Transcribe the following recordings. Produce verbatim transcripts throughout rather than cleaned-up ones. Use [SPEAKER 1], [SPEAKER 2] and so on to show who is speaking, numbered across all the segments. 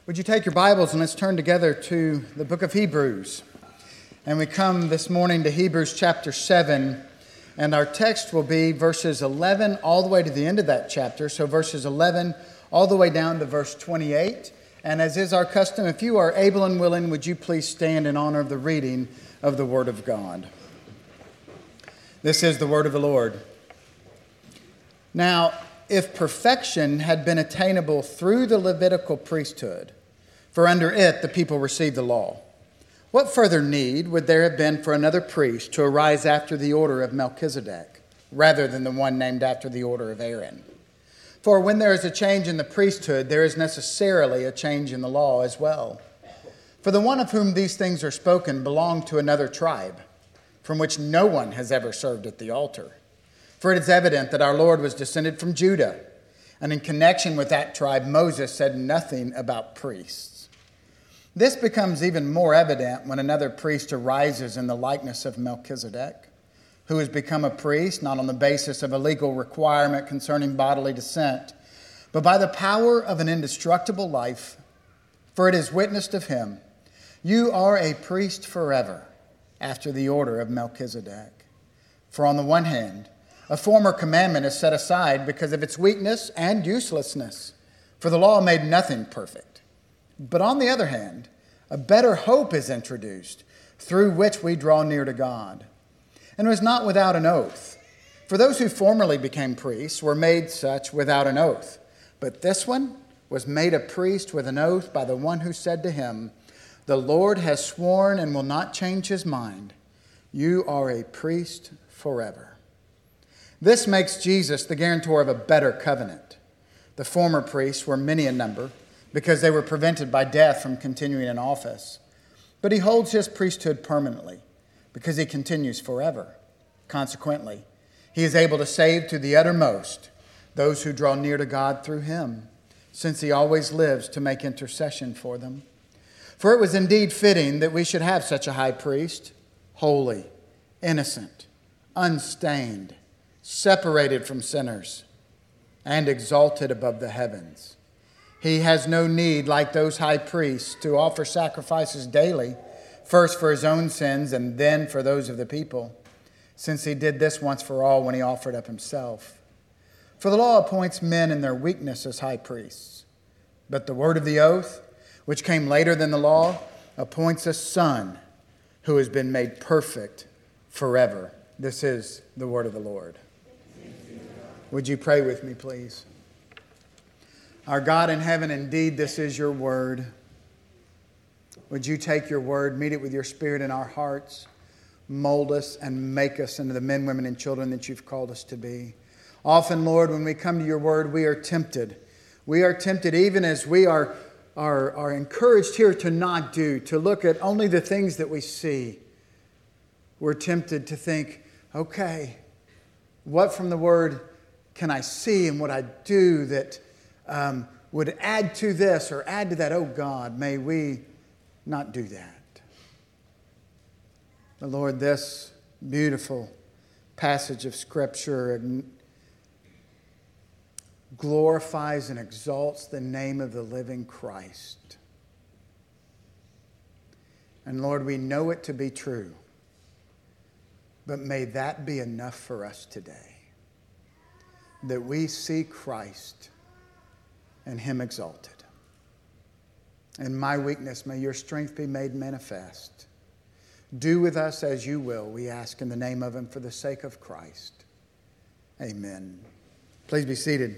[SPEAKER 1] Would you take your Bibles and let's turn together to the book of Hebrews. And we come this morning to Hebrews chapter seven, and our text will be verses eleven all the way to the end of that chapter. So verses eleven all the way down to verse twenty-eight. And as is our custom, if you are able and willing, would you please stand in honor of the reading of the Word of God. This is the Word of the Lord. Now, if perfection had been attainable through the Levitical priesthood, for under it the people received the law, what further need would there have been for another priest to arise after the order of Melchizedek, rather than the one named after the order of Aaron? For when there is a change in the priesthood, there is necessarily a change in the law as well. For the one of whom these things are spoken belonged to another tribe, from which no one has ever served at the altar. For it is evident that our Lord was descended from Judah, and in connection with that tribe, Moses said nothing about priests. This becomes even more evident when another priest arises in the likeness of Melchizedek, who has become a priest not on the basis of a legal requirement concerning bodily descent, but by the power of an indestructible life. For it is witnessed of him, "You are a priest forever, after the order of Melchizedek." For on the one hand, a former commandment is set aside because of its weakness and uselessness, for the law made nothing perfect. But on the other hand, a better hope is introduced, through which we draw near to God. And it was not without an oath. For those who formerly became priests were made such without an oath. But this one was made a priest with an oath by the one who said to him, "The Lord has sworn and will not change his mind. You are a priest forever." This makes Jesus the guarantor of a better covenant. The former priests were many in number because they were prevented by death from continuing in office. But he holds his priesthood permanently because he continues forever. Consequently, he is able to save to the uttermost those who draw near to God through him, since he always lives to make intercession for them. For it was indeed fitting that we should have such a high priest, holy, innocent, unstained, separated from sinners, and exalted above the heavens. He has no need, like those high priests, to offer sacrifices daily, first for his own sins and then for those of the people, since he did this once for all when he offered up himself. For the law appoints men in their weakness as high priests, but the word of the oath, which came later than the law, appoints a son who has been made perfect forever. This is the word of the Lord. Would you pray with me, please? Our God in heaven, indeed, this is your word. Would you take your word, meet it with your spirit in our hearts, mold us and make us into the men, women, and children that you've called us to be. Often, Lord, when we come to your word, we are tempted. We are tempted even as we are, are, are encouraged here to not do, to look at only the things that we see. We're tempted to think, okay, what from the word can I see and what I do that um, would add to this or add to that? Oh God, may we not do that. But Lord, this beautiful passage of Scripture glorifies and exalts the name of the living Christ. And Lord, we know it to be true. But may that be enough for us today. That we see Christ and him exalted. In my weakness, may your strength be made manifest. Do with us as you will, we ask in the name of him for the sake of Christ. Amen. Please be seated.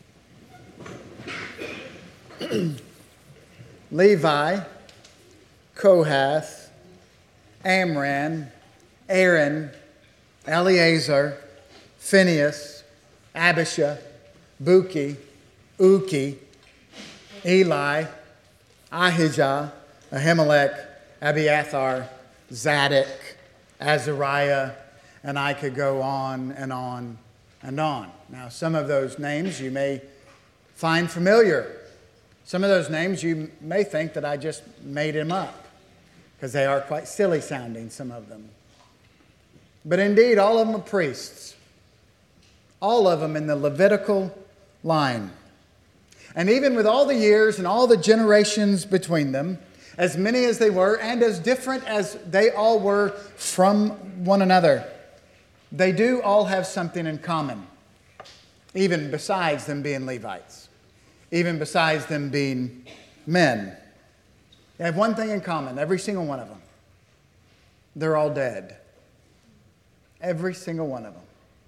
[SPEAKER 1] Levi, Kohath, Amram, Aaron, Eleazar, Phinehas, Abishua, Buki, Uki, Eli, Ahijah, Ahimelech, Abiathar, Zadok, Azariah, and I could go on and on and on. Now, some of those names you may find familiar. Some of those names you may think that I just made them up because they are quite silly sounding, some of them. But indeed, all of them are priests. All of them in the Levitical line. And even with all the years and all the generations between them, as many as they were and as different as they all were from one another, they do all have something in common, even besides them being Levites, even besides them being men. They have one thing in common, every single one of them. They're all dead. Every single one of them.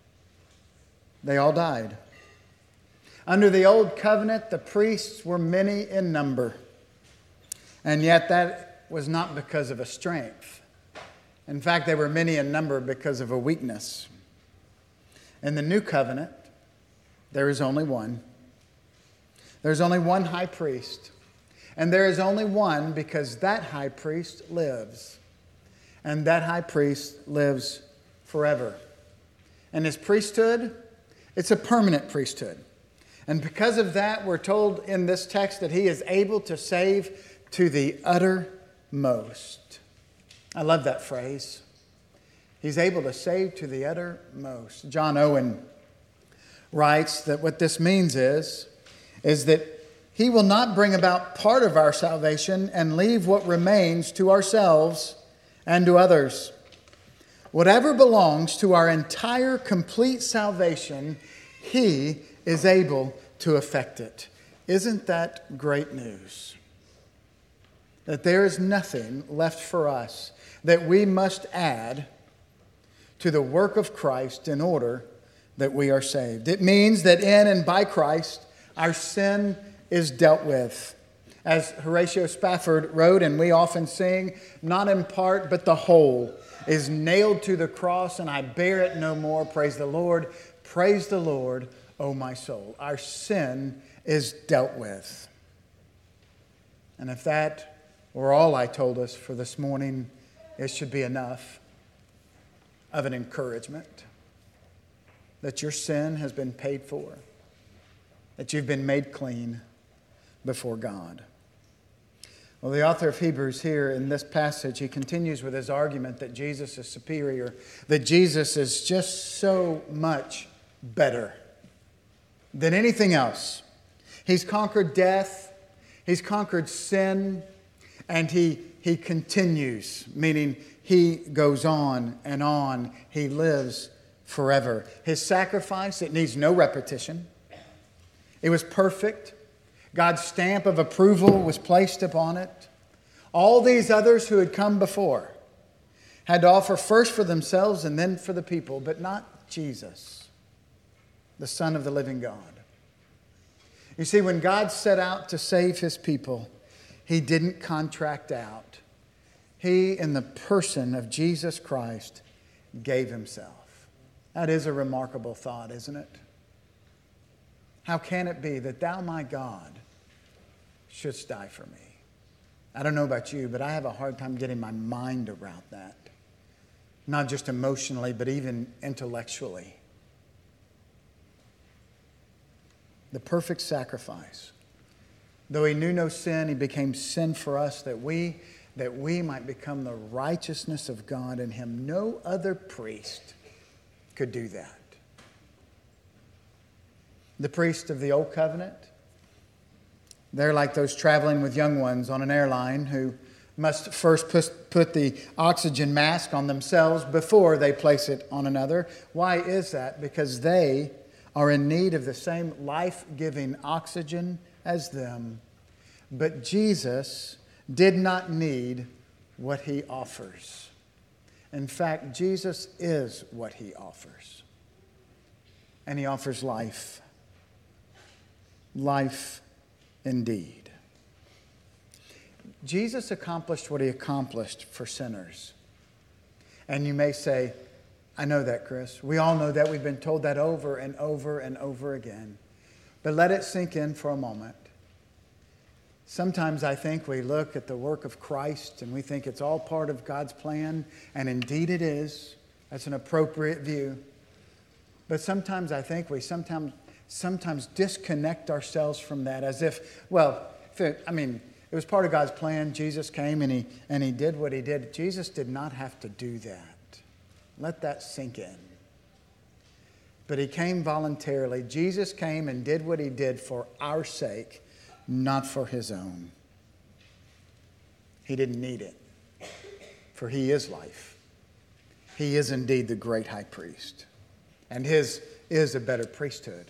[SPEAKER 1] They all died. Under the old covenant, the priests were many in number. And yet that was not because of a strength. In fact, they were many in number because of a weakness. In the new covenant, there is only one. There's only one high priest. And there is only one because that high priest lives. And that high priest lives forever. And his priesthood, it's a permanent priesthood. And because of that, we're told in this text that he is able to save to the uttermost. I love that phrase. He's able to save to the uttermost. John Owen writes that what this means is, is that he will not bring about part of our salvation and leave what remains to ourselves and to others. Whatever belongs to our entire complete salvation, he is able to effect it. Isn't that great news? That there is nothing left for us that we must add to the work of Christ in order that we are saved. It means that in and by Christ, our sin is dealt with. As Horatio Spafford wrote, and we often sing, not in part, but the whole is nailed to the cross, and I bear it no more. Praise the Lord. Praise the Lord, O my soul. Our sin is dealt with. And if that were all I told us for this morning, it should be enough of an encouragement that your sin has been paid for, that you've been made clean before God. Well, the author of Hebrews here in this passage, he continues with his argument that Jesus is superior, that Jesus is just so much better than anything else. He's conquered death, he's conquered sin, and he, he continues, meaning he goes on and on. He lives forever. His sacrifice, it needs no repetition. It was perfect. God's stamp of approval was placed upon it. All these others who had come before had to offer first for themselves and then for the people, but not Jesus, the Son of the living God. You see, when God set out to save his people, he didn't contract out. He, in the person of Jesus Christ, gave himself. That is a remarkable thought, isn't it? How can it be that thou, my God, shouldst die for me? I don't know about you, but I have a hard time getting my mind around that. Not just emotionally, but even intellectually. The perfect sacrifice. Though he knew no sin, he became sin for us that we, that we might become the righteousness of God in him. No other priest could do that. The priests of the Old Covenant, they're like those traveling with young ones on an airline who must first put the oxygen mask on themselves before they place it on another. Why is that? Because they are in need of the same life-giving oxygen as them. But Jesus did not need what he offers. In fact, Jesus is what he offers. And he offers life. Life indeed. Jesus accomplished what he accomplished for sinners. And you may say, I know that, Chris. We all know that. We've been told that over and over and over again. But let it sink in for a moment. Sometimes I think we look at the work of Christ and we think it's all part of God's plan. And indeed it is. That's an appropriate view. But sometimes I think we sometimes, sometimes disconnect ourselves from that as if, well, if it, I mean, it was part of God's plan. Jesus came and he, and he did what he did. Jesus did not have to do that. Let that sink in. But he came voluntarily. Jesus came and did what he did for our sake, not for his own. He didn't need it, for he is life. He is indeed the great high priest, and his is a better priesthood.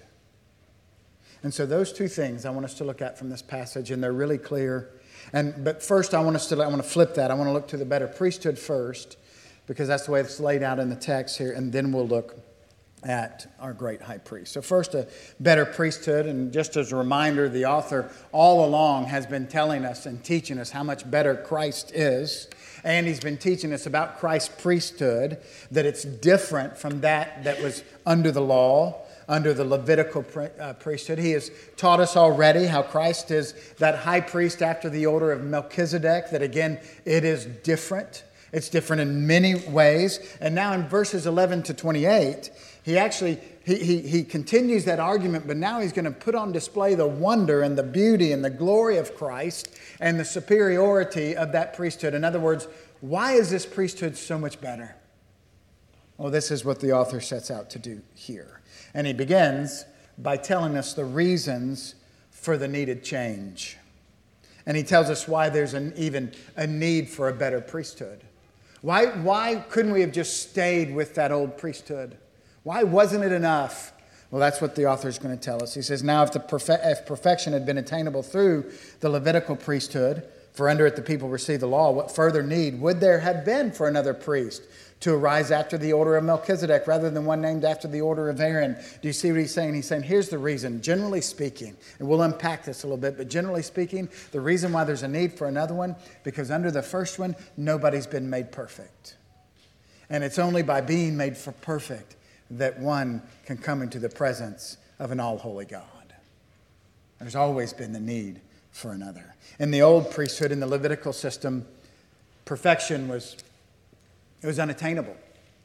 [SPEAKER 1] And so those two things I want us to look at from this passage, and they're really clear. And but first, I want us to I want to flip that. I want to look to the better priesthood first, because that's the way it's laid out in the text here, and then we'll look at our great high priest. So first, a better priesthood, and just as a reminder, the author all along has been telling us and teaching us how much better Christ is, and he's been teaching us about Christ's priesthood, that it's different from that that was under the law, under the Levitical priesthood. He has taught us already how Christ is that high priest after the order of Melchizedek, that again, it is different. It's different in many ways. And now in verses eleven to twenty-eight, he actually, he, he, he continues that argument, but now he's going to put on display the wonder and the beauty and the glory of Christ and the superiority of that priesthood. In other words, why is this priesthood so much better? Well, this is what the author sets out to do here. And he begins by telling us the reasons for the needed change. And he tells us why there's an, even a need for a better priesthood. Why, why couldn't we have just stayed with that old priesthood? Why wasn't it enough? Well, that's what the author is going to tell us. He says, now if, the perfe- if perfection had been attainable through the Levitical priesthood, for under it the people received the law, what further need would there have been for another priest to arise after the order of Melchizedek rather than one named after the order of Aaron? Do you see what he's saying? He's saying, here's the reason, generally speaking, and we'll unpack this a little bit, but generally speaking, the reason why there's a need for another one, because under the first one, nobody's been made perfect. And it's only by being made for perfect that one can come into the presence of an all-holy God. There's always been the need for another. In the old priesthood, in the Levitical system, perfection was It was unattainable.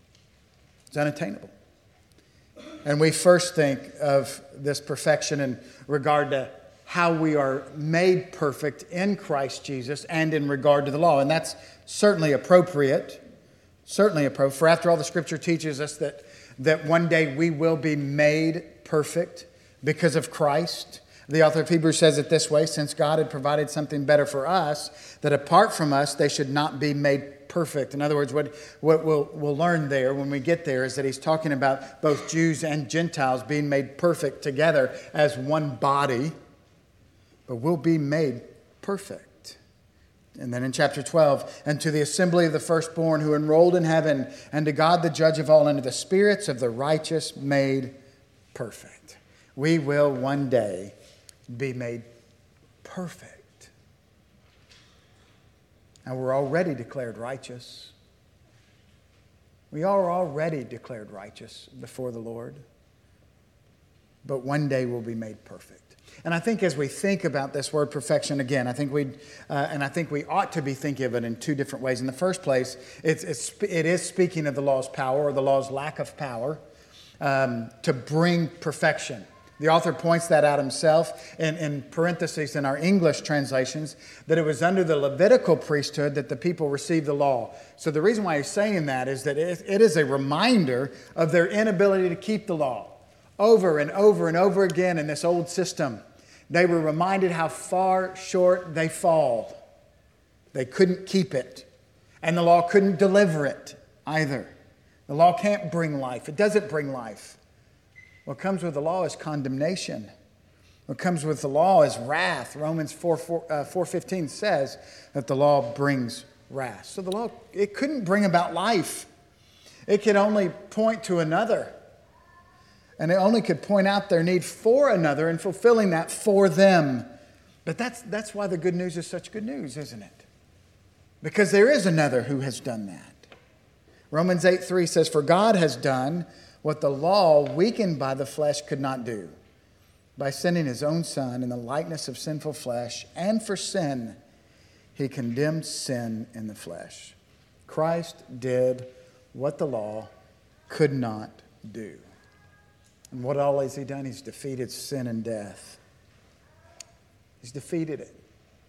[SPEAKER 1] It's unattainable. And we first think of this perfection in regard to how we are made perfect in Christ Jesus and in regard to the law. And that's certainly appropriate. Certainly appropriate. For after all, the Scripture teaches us that, that one day we will be made perfect because of Christ. The author of Hebrews says it this way, since God had provided something better for us, that apart from us, they should not be made perfect. In other words, what, what we'll, we'll learn there when we get there is that he's talking about both Jews and Gentiles being made perfect together as one body, but we'll be made perfect. And then in chapter twelve, and to the assembly of the firstborn who enrolled in heaven, and to God the judge of all, and to the spirits of the righteous made perfect. We will one day be made perfect. And we're already declared righteous. We are already declared righteous before the Lord. But one day we'll be made perfect. And I think as we think about this word perfection, again, I think we uh, and I think we ought to be thinking of it in two different ways. In the first place, it's, it's it is speaking of the law's power or the law's lack of power um, to bring perfection. The author points that out himself in, in parentheses in our English translations, that it was under the Levitical priesthood that the people received the law. So the reason why he's saying that is that it, it is a reminder of their inability to keep the law. Over and over and over again in this old system, they were reminded how far short they fall. They couldn't keep it, and the law couldn't deliver it either. The law can't bring life. It doesn't bring life. What comes with the law is condemnation. What comes with the law is wrath. Romans four fifteen says that the law brings wrath. So the law, it couldn't bring about life. It could only point to another. And it only could point out their need for another and fulfilling that for them. But that's, that's why the good news is such good news, isn't it? Because there is another who has done that. Romans eight three says, for God has done what the law, weakened by the flesh, could not do, by sending his own Son in the likeness of sinful flesh, and for sin, he condemned sin in the flesh. Christ did what the law could not do. And what all has he done? He's defeated sin and death. He's defeated it.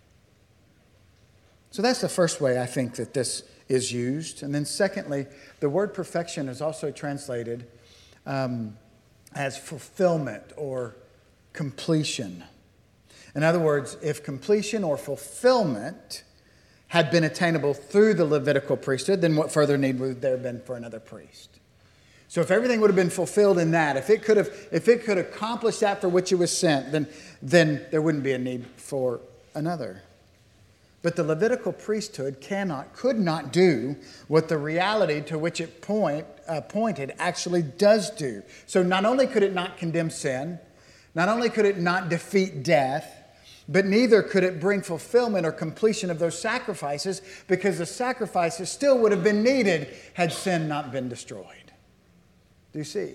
[SPEAKER 1] So that's the first way I think that this is used. And then secondly, the word perfection is also translated Um, as fulfillment or completion. In other words, if completion or fulfillment had been attainable through the Levitical priesthood, then what further need would there have been for another priest? So if everything would have been fulfilled in that, if it could have, if it could accomplish that for which it was sent, then, then there wouldn't be a need for another. But the Levitical priesthood cannot, could not do what the reality to which it point, uh, pointed actually does do. So not only could it not condemn sin, not only could it not defeat death, but neither could it bring fulfillment or completion of those sacrifices, because the sacrifices still would have been needed had sin not been destroyed. Do you see?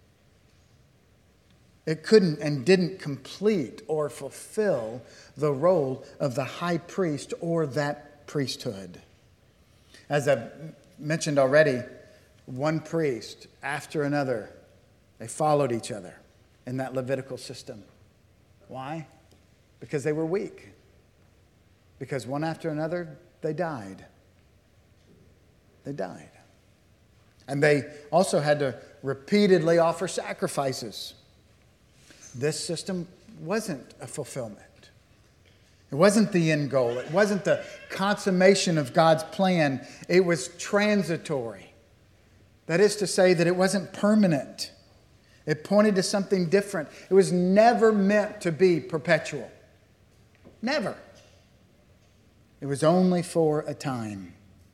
[SPEAKER 1] It couldn't and didn't complete or fulfill the role of the high priest or that priesthood. As I've mentioned already, one priest after another, they followed each other in that Levitical system. Why? Because they were weak. Because one after another, they died. They died. And they also had to repeatedly offer sacrifices. This system wasn't a fulfillment. It wasn't the end goal. It wasn't the consummation of God's plan. It was transitory. That is to say that it wasn't permanent. It pointed to something different. It was never meant to be perpetual. Never. It was only for a time.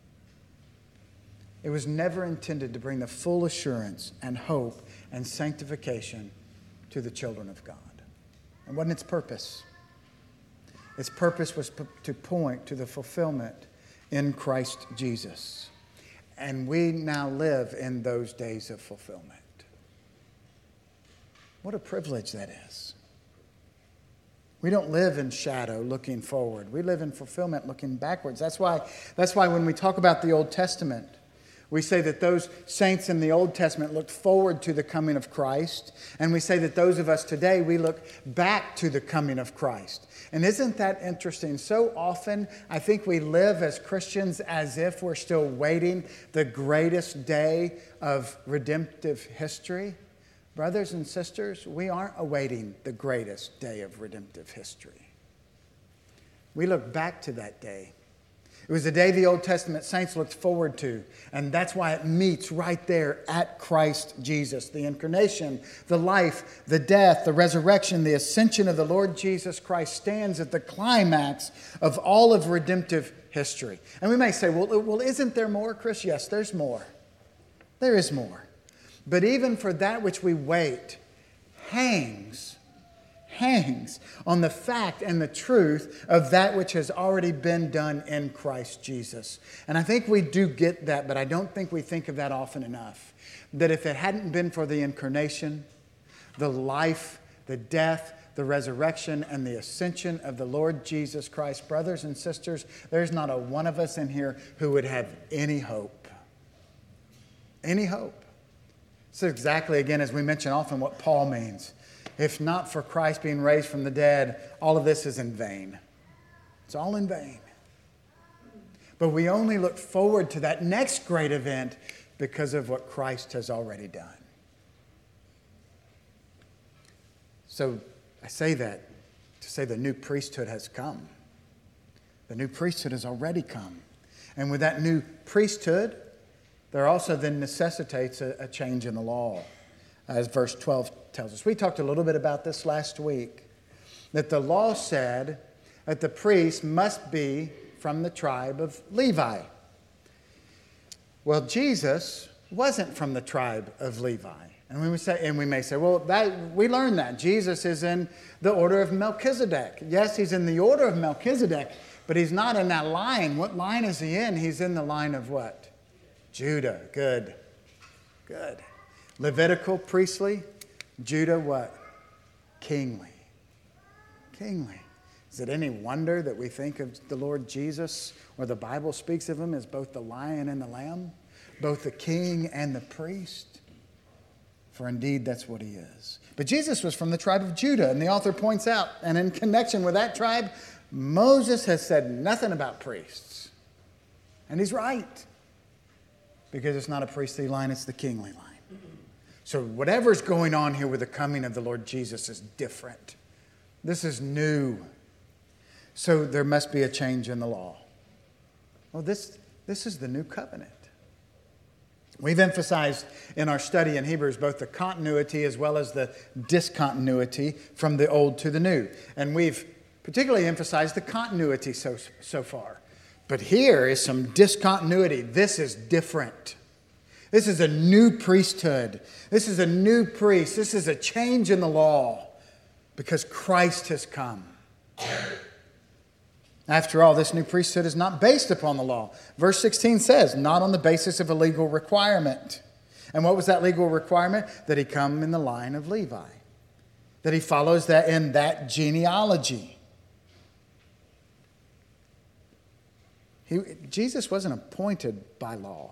[SPEAKER 1] It was never intended to bring the full assurance and hope and sanctification to the children of God. It wasn't its purpose. Its purpose was to point to the fulfillment in Christ Jesus. And we now live in those days of fulfillment. What a privilege that is. We don't live in shadow looking forward. We live in fulfillment looking backwards. That's why, that's why when we talk about the Old Testament, we say that those saints in the Old Testament looked forward to the coming of Christ. And we say that those of us today, we look back to the coming of Christ. And isn't that interesting? So often, I think we live as Christians as if we're still waiting the greatest day of redemptive history. Brothers and sisters, we aren't awaiting the greatest day of redemptive history. We look back to that day. It was the day the Old Testament saints looked forward to, and that's why it meets right there at Christ Jesus. The incarnation, the life, the death, the resurrection, the ascension of the Lord Jesus Christ stands at the climax of all of redemptive history. And we may say, well, well, isn't there more, Chris? Yes, there's more. There is more. But even for that which we wait hangs, hangs on the fact and the truth of that which has already been done in Christ Jesus. And I think we do get that, but I don't think we think of that often enough. That if it hadn't been for the incarnation, the life, the death, the resurrection, and the ascension of the Lord Jesus Christ, brothers and sisters, there's not a one of us in here who would have any hope. Any hope. This is exactly, again, as we mention often, what Paul means. If not for Christ being raised from the dead, all of this is in vain. It's all in vain. But we only look forward to that next great event because of what Christ has already done. So I say that to say the new priesthood has come. The new priesthood has already come. And with that new priesthood, there also then necessitates a, a change in the law, as verse twelve tells us. We talked a little bit about this last week, that the law said that the priest must be from the tribe of Levi. Well, Jesus wasn't from the tribe of Levi. And we, would say, and we may say, well, that, we learned that. Jesus is in the order of Melchizedek. Yes, he's in the order of Melchizedek, but he's not in that line. What line is he in? He's in the line of what? Judah. Good. Good. Levitical, priestly. Judah, what? Kingly. Kingly. Is it any wonder that we think of the Lord Jesus, or the Bible speaks of him as both the lion and the lamb, both the king and the priest? For indeed, that's what he is. But Jesus was from the tribe of Judah, and the author points out, and in connection with that tribe, Moses has said nothing about priests. And he's right. Because it's not a priestly line, it's the kingly line. So whatever's going on here with the coming of the Lord Jesus is different. This is new. So there must be a change in the law. Well, this, this is the new covenant. We've emphasized in our study in Hebrews both the continuity as well as the discontinuity from the old to the new. And we've particularly emphasized the continuity so, so far. But here is some discontinuity. This is different. This is a new priesthood. This is a new priest. This is a change in the law because Christ has come. After all, this new priesthood is not based upon the law. Verse sixteen says, not on the basis of a legal requirement. And what was that legal requirement? That he come in the line of Levi. That he follows that in that genealogy. He, Jesus wasn't appointed by law.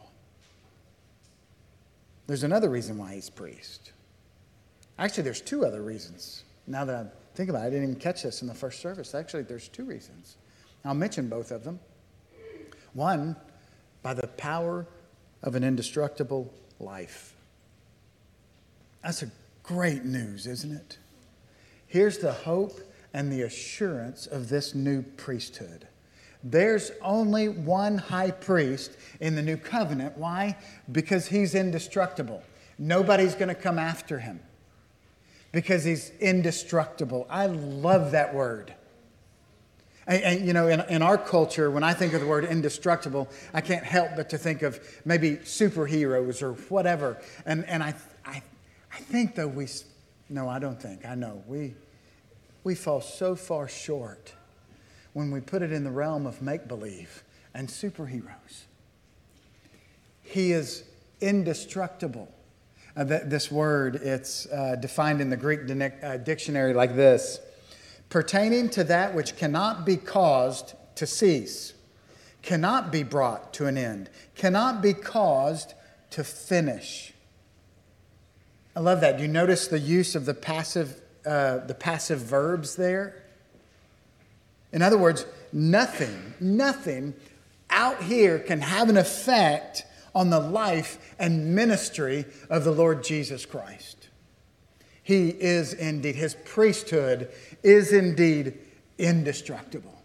[SPEAKER 1] There's another reason why he's priest. Actually, there's two other reasons. Now that I think about it, I didn't even catch this in the first service. Actually, there's two reasons. I'll mention both of them. One, by the power of an indestructible life. That's a great news, isn't it? Here's the hope and the assurance of this new priesthood. There's only one high priest in the new covenant. Why? Because he's indestructible. Nobody's going to come after him. Because he's indestructible. I love that word. And, and you know, in, in our culture, when I think of the word indestructible, I can't help but to think of maybe superheroes or whatever. And and I I I think though we no, I don't think. I know we we fall so far short when we put it in the realm of make-believe and superheroes. He is indestructible. Uh, th- this word, it's uh, defined in the Greek di- uh, dictionary like this. Pertaining to that which cannot be caused to cease, cannot be brought to an end, cannot be caused to finish. I love that. Do you notice the use of the passive, uh, the passive verbs there? In other words, nothing, nothing out here can have an effect on the life and ministry of the Lord Jesus Christ. He is indeed, his priesthood is indeed indestructible.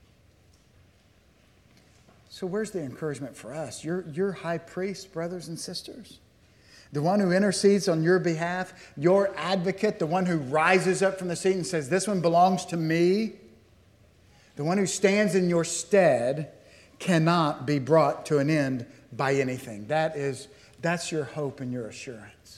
[SPEAKER 1] So where's the encouragement for us? Your, your high priest, brothers and sisters, the one who intercedes on your behalf, your advocate, the one who rises up from the seat and says, this one belongs to me. The one who stands in your stead cannot be brought to an end by anything. That is, that's your hope and your assurance.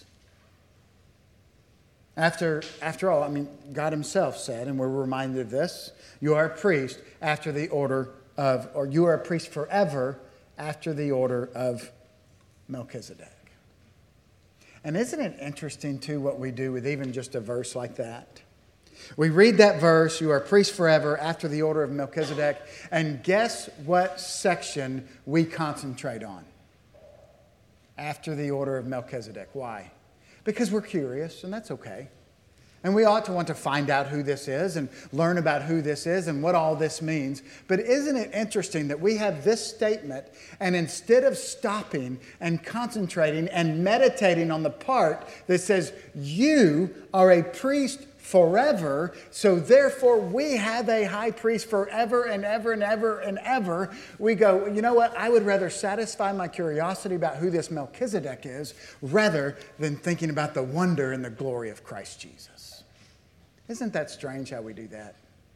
[SPEAKER 1] After, after all, I mean, God himself said, and we're reminded of this, you are a priest after the order of, or you are a priest forever after the order of Melchizedek. And isn't it interesting, too, what we do with even just a verse like that? We read that verse, you are a priest forever after the order of Melchizedek, and guess what section we concentrate on? After the order of Melchizedek. Why? Because we're curious, and that's okay. And we ought to want to find out who this is and learn about who this is and what all this means. But isn't it interesting that we have this statement, and instead of stopping and concentrating and meditating on the part that says, you are a priest forever, so therefore we have a high priest forever and ever and ever and ever. We go, you know what? I would rather satisfy my curiosity about who this Melchizedek is rather than thinking about the wonder and the glory of Christ Jesus. Isn't that strange how we do that?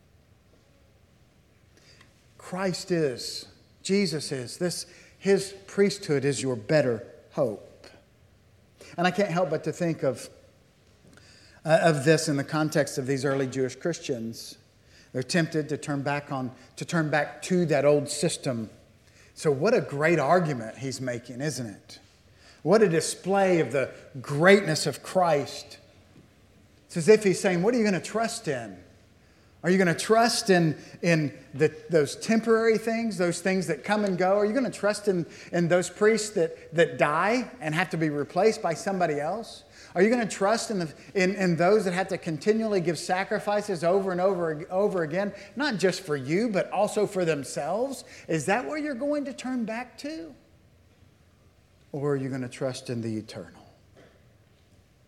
[SPEAKER 1] Christ is, Jesus is, this, his priesthood is your better hope. And I can't help but to think of Uh, of this in the context of these early Jewish Christians. They're tempted to turn back on, to turn back to that old system. So what a great argument he's making, isn't it? What a display of the greatness of Christ. It's as if he's saying, what are you going to trust in? Are you going to trust in, in the, those temporary things, those things that come and go? Are you going to trust in, in those priests that, that die and have to be replaced by somebody else? Are you going to trust in, the, in, in those that have to continually give sacrifices over and over, over again, not just for you, but also for themselves? Is that where you're going to turn back to? Or are you going to trust in the eternal?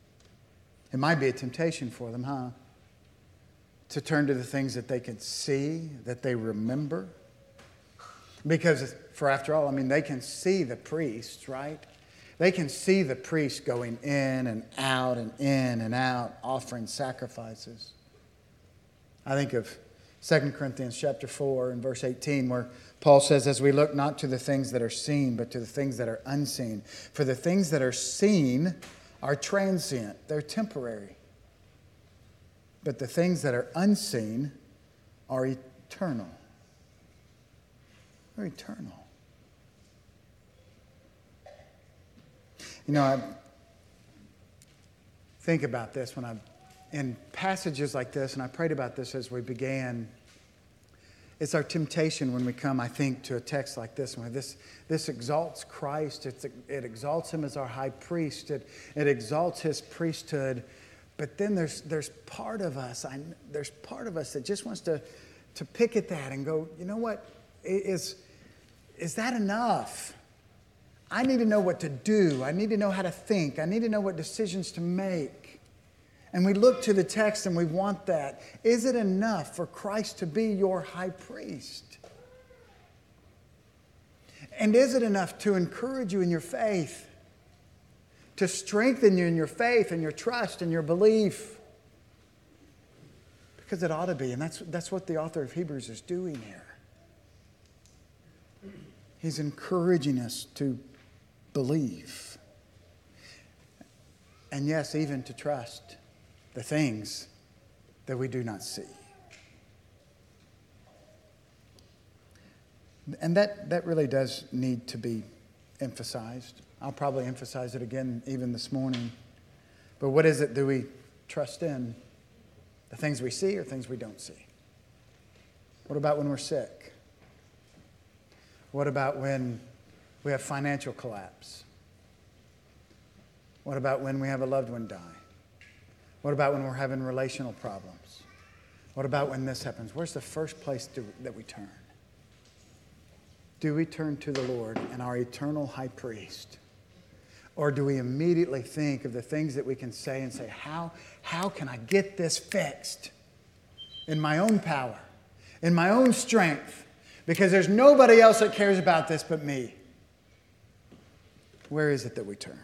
[SPEAKER 1] It might be a temptation for them, huh? To turn to the things that they can see, that they remember. Because, for after all, I mean, they can see the priests, right? They can see the priests going in and out and in and out, offering sacrifices. I think of Second Corinthians chapter four and verse eighteen, where Paul says, as we look not to the things that are seen, but to the things that are unseen. For the things that are seen are transient. They're temporary. But the things that are unseen are eternal. They're eternal. You know, I think about this when I'm in passages like this, and I prayed about this as we began. It's our temptation when we come, I think, to a text like this one. This, this exalts Christ. It's, it exalts Him as our high priest. It, it exalts His priesthood. But then there's, there's part of us, I, there's part of us that just wants to, to pick at that and go, you know what, is, is that enough? I need to know what to do. I need to know how to think. I need to know what decisions to make. And we look to the text and we want that. Is it enough for Christ to be your high priest? And is it enough to encourage you in your faith? To strengthen you in your faith and your trust and your belief? Because it ought to be. And that's, that's what the author of Hebrews is doing here. He's encouraging us to believe. And yes, even to trust the things that we do not see. And that, that really does need to be emphasized. I'll probably emphasize it again even this morning. But what is it do we trust in? The things we see or things we don't see? What about when we're sick? What about when we have financial collapse? What about when we have a loved one die? What about when we're having relational problems? What about when this happens? Where's the first place do, that we turn? Do we turn to the Lord and our eternal high priest? Or do we immediately think of the things that we can say and say, how, how can I get this fixed? In my own power, in my own strength, because there's nobody else that cares about this but me. Where is it that we turn?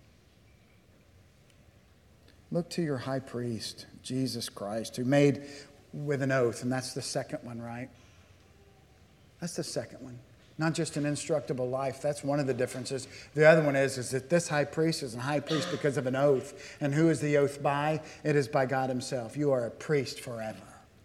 [SPEAKER 1] Look to your high priest, Jesus Christ, who made with an oath, and that's the second one, right? That's the second one. Not just an instructable life. That's one of the differences. The other one is, is that this high priest is a high priest because of an oath. And who is the oath by? It is by God Himself. You are a priest forever.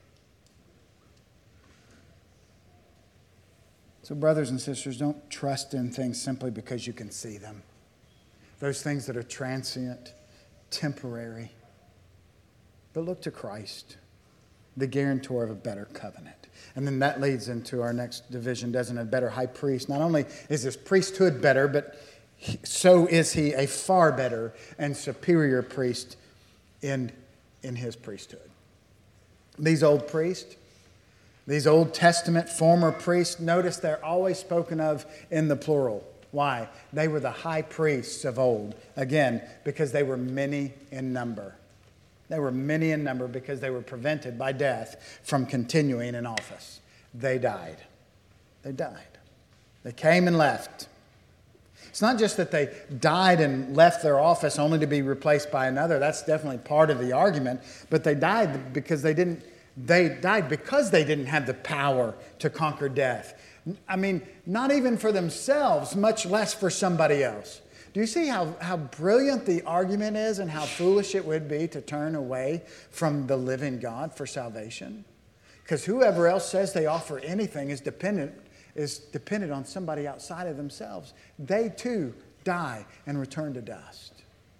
[SPEAKER 1] So brothers and sisters, don't trust in things simply because you can see them. Those things that are transient, temporary. But look to Christ, the guarantor of a better covenant. And then that leads into our next division, doesn't it? A better high priest. Not only is his priesthood better, but he, so is he a far better and superior priest in, in his priesthood. These old priests, these Old Testament former priests, notice they're always spoken of in the plural. Why? They were the high priests of old. Again, because they were many in number. They were many in number because they were prevented by death from continuing in office. They died. They died. They came and left. It's not just that they died and left their office only to be replaced by another. That's definitely part of the argument. But they died because they didn't, they died because they didn't have the power to conquer death. I mean, not even for themselves, much less for somebody else. Do you see how, how brilliant the argument is and how foolish it would be to turn away from the living God for salvation? Because whoever else says they offer anything is dependent, is dependent on somebody outside of themselves. They too die and return to dust.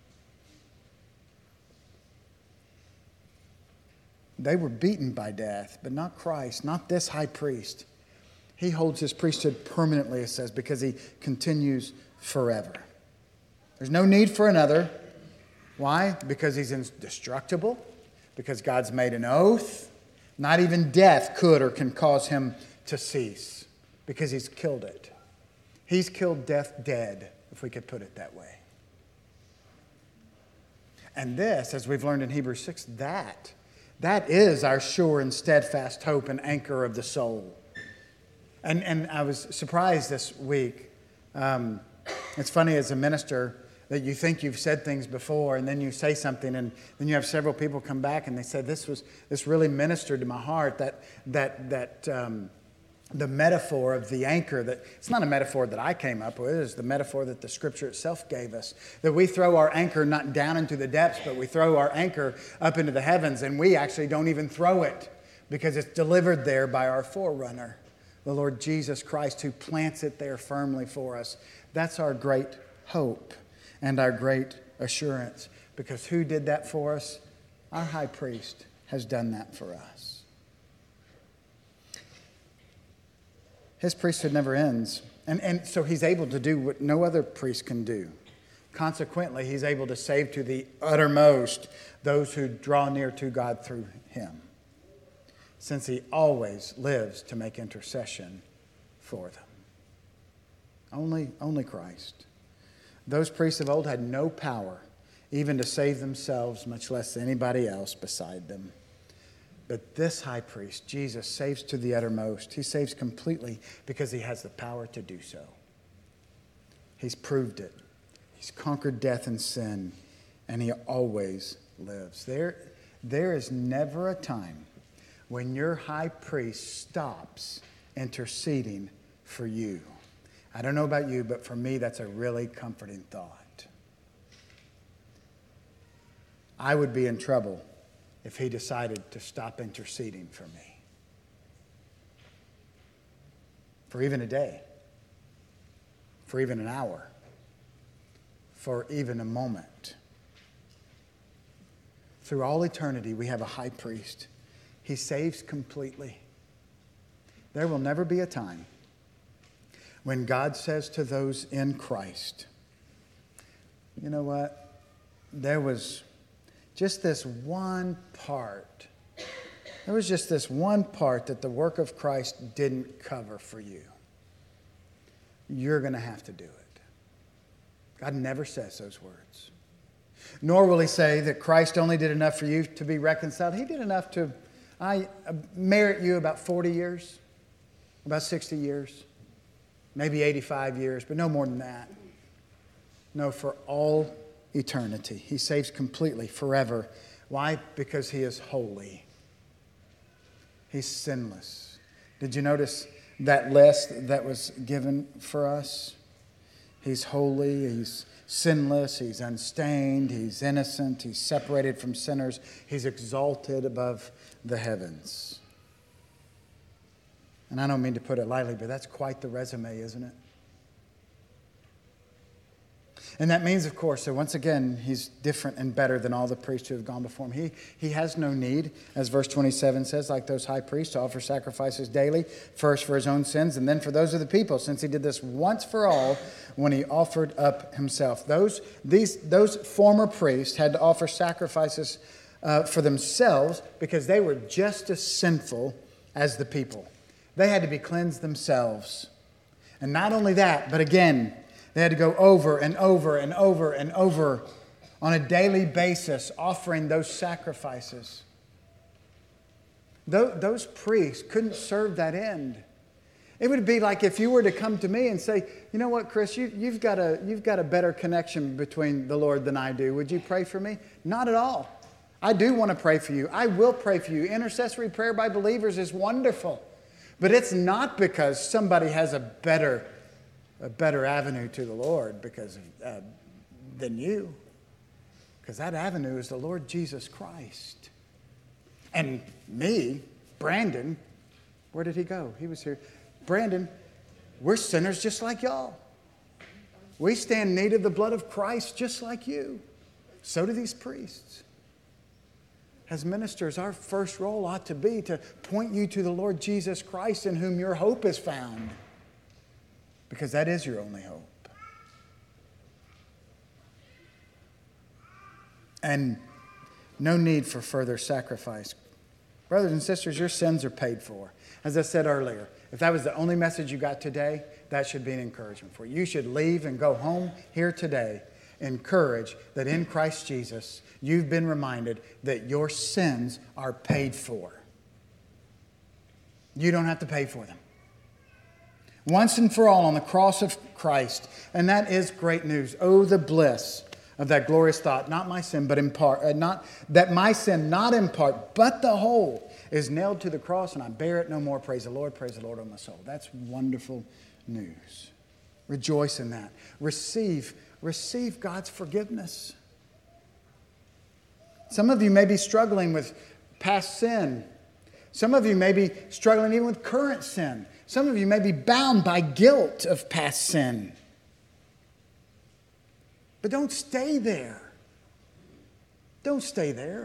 [SPEAKER 1] They were beaten by death, but not Christ, not this high priest. He holds his priesthood permanently, it says, because he continues forever. There's no need for another. Why? Because he's indestructible. Because God's made an oath. Not even death could or can cause him to cease. Because he's killed it. He's killed death dead, if we could put it that way. And this, as we've learned in Hebrews six, that, that is our sure and steadfast hope and anchor of the soul. And, and I was surprised this week. Um, it's funny as a minister that you think you've said things before, and then you say something, and then you have several people come back and they say, this was this really ministered to my heart, that that that um, the metaphor of the anchor, that it's not a metaphor that I came up with, it's the metaphor that the Scripture itself gave us, that we throw our anchor not down into the depths, but we throw our anchor up into the heavens, and we actually don't even throw it because it's delivered there by our forerunner, the Lord Jesus Christ, who plants it there firmly for us. That's our great hope and our great assurance, because who did that for us? Our high priest has done that for us. His priesthood never ends, and, and so he's able to do what no other priest can do. Consequently, he's able to save to the uttermost those who draw near to God through him, since he always lives to make intercession for them. Only, only Christ. Those priests of old had no power even to save themselves, much less anybody else beside them. But this high priest, Jesus, saves to the uttermost. He saves completely because he has the power to do so. He's proved it. He's conquered death and sin, and he always lives. There, there is never a time when your high priest stops interceding for you. I don't know about you, but for me, that's a really comforting thought. I would be in trouble if he decided to stop interceding for me. For even a day. For even an hour. For even a moment. Through all eternity, we have a high priest. He saves completely. There will never be a time when God says to those in Christ, you know what? There was just this one part. There was just this one part that the work of Christ didn't cover for you. You're going to have to do it. God never says those words. Nor will he say that Christ only did enough for you to be reconciled. He did enough to I merit you about forty years, about sixty years. Maybe eighty-five years, but no more than that. No, for all eternity. He saves completely, forever. Why? Because he is holy. He's sinless. Did you notice that list that was given for us? He's holy, he's sinless, he's unstained, he's innocent, he's separated from sinners, he's exalted above the heavens. And I don't mean to put it lightly, but that's quite the resume, isn't it? And that means, of course, that once again, he's different and better than all the priests who have gone before him. He, he has no need, as verse twenty-seven says, like those high priests, to offer sacrifices daily, first for his own sins and then for those of the people, since he did this once for all when he offered up himself. Those, these, those former priests had to offer sacrifices uh, for themselves because they were just as sinful as the people. They had to be cleansed themselves. And not only that, but again, they had to go over and over and over and over on a daily basis, offering those sacrifices. Those priests couldn't serve that end. It would be like if you were to come to me and say, you know what, Chris, you, you've got a, you've got a better connection between the Lord than I do. Would you pray for me? Not at all. I do want to pray for you. I will pray for you. Intercessory prayer by believers is wonderful. But it's not because somebody has a better, a better avenue to the Lord because of, uh, than you. Because that avenue is the Lord Jesus Christ. And me, Brandon, where did he go? He was here. Brandon, we're sinners just like y'all. We stand in need of the blood of Christ just like you. So do these priests. As ministers, our first role ought to be to point you to the Lord Jesus Christ in whom your hope is found. Because that is your only hope. And no need for further sacrifice. Brothers and sisters, your sins are paid for. As I said earlier, if that was the only message you got today, that should be an encouragement for you. You should leave and go home here today encouraged that in Christ Jesus, you've been reminded that your sins are paid for. You don't have to pay for them. Once and for all on the cross of Christ. And that is great news. Oh, the bliss of that glorious thought. Not my sin, but in part. Uh, not that my sin, not in part, but the whole, is nailed to the cross, and I bear it no more. Praise the Lord. Praise the Lord, O my soul. That's wonderful news. Rejoice in that. Receive, receive God's forgiveness. Some of you may be struggling with past sin. Some of you may be struggling even with current sin. Some of you may be bound by guilt of past sin. But don't stay there. Don't stay there.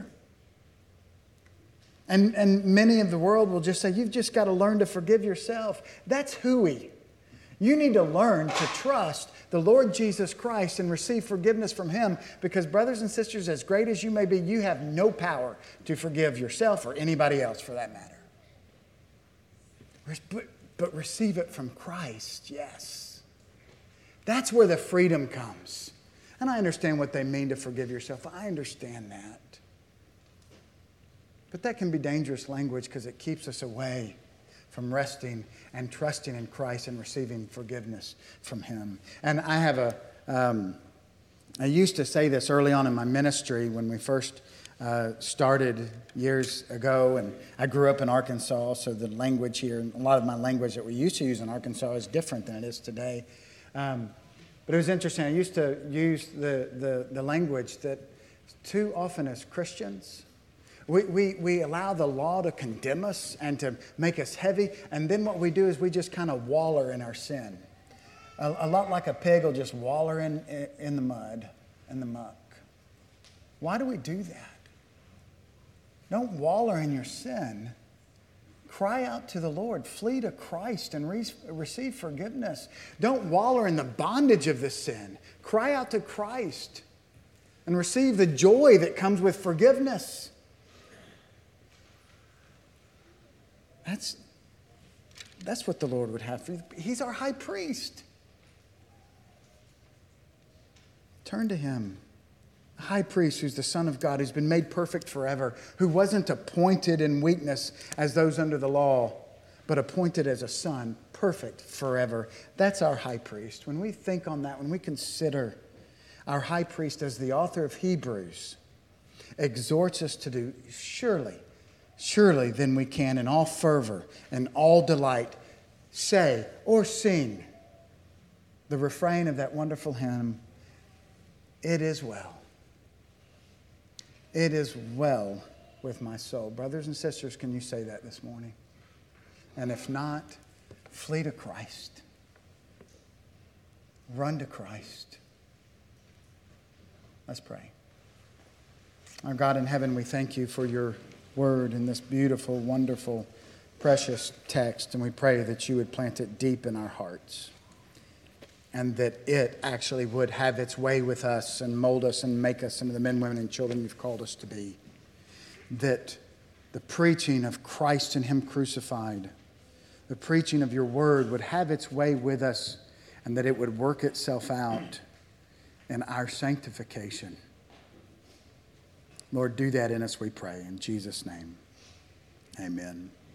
[SPEAKER 1] And, and many of the world will just say, you've just got to learn to forgive yourself. That's hooey. You need to learn to trust the Lord Jesus Christ and receive forgiveness from Him, because brothers and sisters, as great as you may be, you have no power to forgive yourself or anybody else for that matter. But, but receive it from Christ, yes. That's where the freedom comes. And I understand what they mean to forgive yourself. I understand that. But that can be dangerous language because it keeps us away from resting and trusting in Christ and receiving forgiveness from Him. And I have a, um, I used to say this early on in my ministry when we first uh, started years ago. And I grew up in Arkansas, so the language here, a lot of my language that we used to use in Arkansas is different than it is today. Um, but it was interesting. I used to use the, the, the language that too often as Christians, We, we, we allow the law to condemn us and to make us heavy. And then what we do is we just kind of waller in our sin. A, a lot like a pig will just waller in, in the mud and the muck. Why do we do that? Don't waller in your sin. Cry out to the Lord. Flee to Christ and re- receive forgiveness. Don't waller in the bondage of the sin. Cry out to Christ and receive the joy that comes with forgiveness. That's, that's what the Lord would have for you. He's our high priest. Turn to Him. The high priest who's the Son of God, who's been made perfect forever, who wasn't appointed in weakness as those under the law, but appointed as a son, perfect forever. That's our high priest. When we think on that, when we consider our high priest as the author of Hebrews exhorts us to do, surely, Surely then we can in all fervor and all delight say or sing the refrain of that wonderful hymn, "It is well. It is well with my soul." Brothers and sisters, can you say that this morning? And if not, flee to Christ. Run to Christ. Let's pray. Our God in heaven, we thank you for your word in this beautiful, wonderful, precious text. And we pray that you would plant it deep in our hearts. And that it actually would have its way with us and mold us and make us into the men, women, and children you've called us to be. That the preaching of Christ and Him crucified, the preaching of your word would have its way with us, and that it would work itself out in our sanctification. Lord, do that in us, we pray. In Jesus' name, amen.